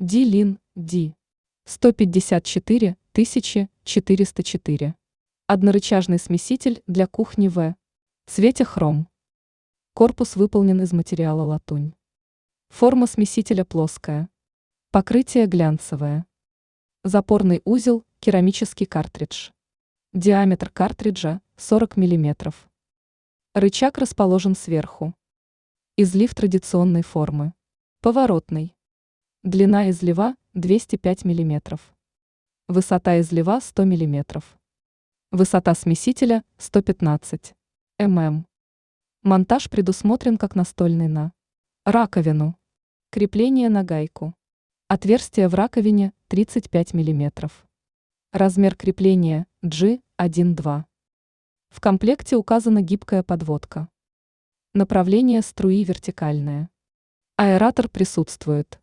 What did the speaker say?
D-Lin, D. 154 404. Однорычажный смеситель для кухни в цвете хром. Корпус выполнен из материала латунь. Форма смесителя плоская. Покрытие глянцевое. Запорный узел – керамический картридж. Диаметр картриджа – 40 мм. Рычаг расположен сверху. Излив традиционной формы. Поворотный. Длина излива – 205 мм. Высота излива – 100 мм. Высота смесителя – 115 мм. Монтаж предусмотрен как настольный на раковину. Крепление на гайку. Отверстие в раковине 35 мм. Размер крепления G1-2. В комплекте указана гибкая подводка. Направление струи вертикальное. Аэратор присутствует.